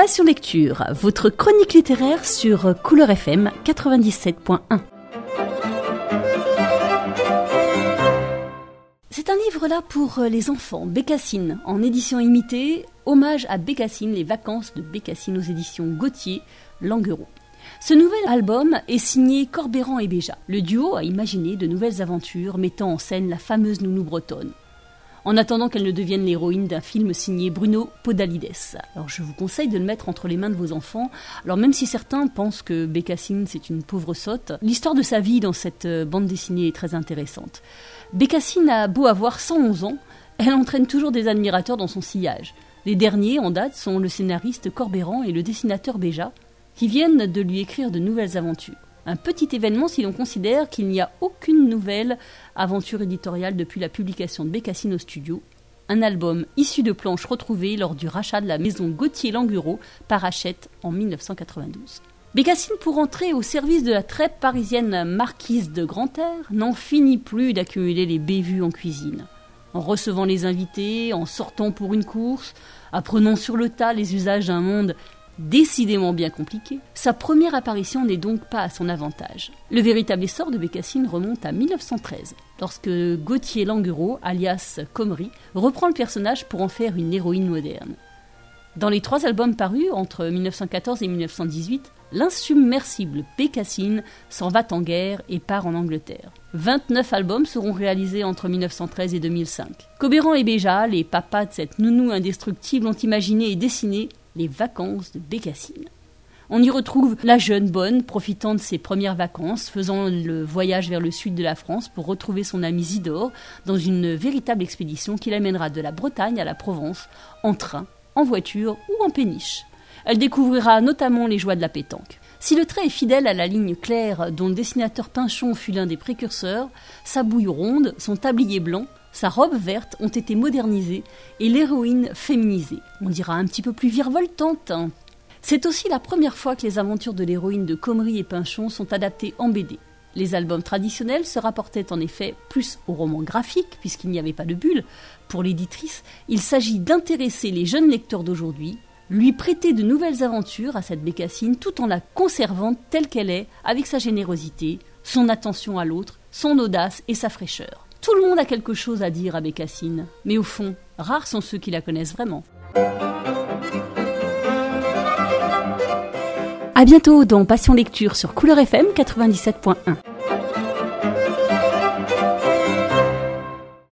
Passion Lecture, votre chronique littéraire sur Couleur FM 97.1. C'est un livre là pour les enfants, Bécassine, en édition imitée, hommage à Bécassine, les vacances de Bécassine aux éditions Gauthier, Languereau. Ce nouvel album est signé Corbeyran et Béja. Le duo a imaginé de nouvelles aventures mettant en scène la fameuse nounou bretonne, en attendant qu'elle ne devienne l'héroïne d'un film signé Bruno Podalides. Alors je vous conseille de le mettre entre les mains de vos enfants. Alors même si certains pensent que Bécassine c'est une pauvre sotte, l'histoire de sa vie dans cette bande dessinée est très intéressante. Bécassine a beau avoir 111 ans, elle entraîne toujours des admirateurs dans son sillage. Les derniers en date sont le scénariste Corbeyran et le dessinateur Béja, qui viennent de lui écrire de nouvelles aventures. Un petit événement si l'on considère qu'il n'y a aucune nouvelle aventure éditoriale depuis la publication de Bécassine au studio, un album issu de planches retrouvées lors du rachat de la maison Gauthier-Languereau par Hachette en 1992. Bécassine, pour entrer au service de la très parisienne marquise de Grantaire, n'en finit plus d'accumuler les bévues en cuisine. En recevant les invités, en sortant pour une course, apprenant sur le tas les usages d'un monde décidément bien compliqué, sa première apparition n'est donc pas à son avantage. Le véritable essor de Bécassine remonte à 1913, lorsque Gauthier-Languereau, alias Comrie, reprend le personnage pour en faire une héroïne moderne. Dans les 3 albums parus entre 1914 et 1918, l'insubmersible Bécassine s'en va en guerre et part en Angleterre. 29 albums seront réalisés entre 1913 et 2005. Corbeyran et Béja, les papas de cette nounou indestructible, ont imaginé et dessiné les vacances de Bécassine. On y retrouve la jeune bonne profitant de ses premières vacances, faisant le voyage vers le sud de la France pour retrouver son ami Zidore dans une véritable expédition qui l'amènera de la Bretagne à la Provence, en train, en voiture ou en péniche. Elle découvrira notamment les joies de la pétanque. Si le trait est fidèle à la ligne claire dont le dessinateur Pinchon fut l'un des précurseurs, sa bouille ronde, son tablier blanc, sa robe verte ont été modernisées et l'héroïne féminisée. On dira un petit peu plus virevoltante. C'est aussi la première fois que les aventures de l'héroïne de Comrie et Pinchon sont adaptées en BD. Les albums traditionnels se rapportaient en effet plus au roman graphique, puisqu'il n'y avait pas de bulle. Pour l'éditrice, il s'agit d'intéresser les jeunes lecteurs d'aujourd'hui, lui prêter de nouvelles aventures à cette Bécassine tout en la conservant telle qu'elle est, avec sa générosité, son attention à l'autre, son audace et sa fraîcheur. Tout le monde a quelque chose à dire à Bécassine, mais au fond, rares sont ceux qui la connaissent vraiment. À bientôt dans Passion Lecture sur Couleur FM 97.1.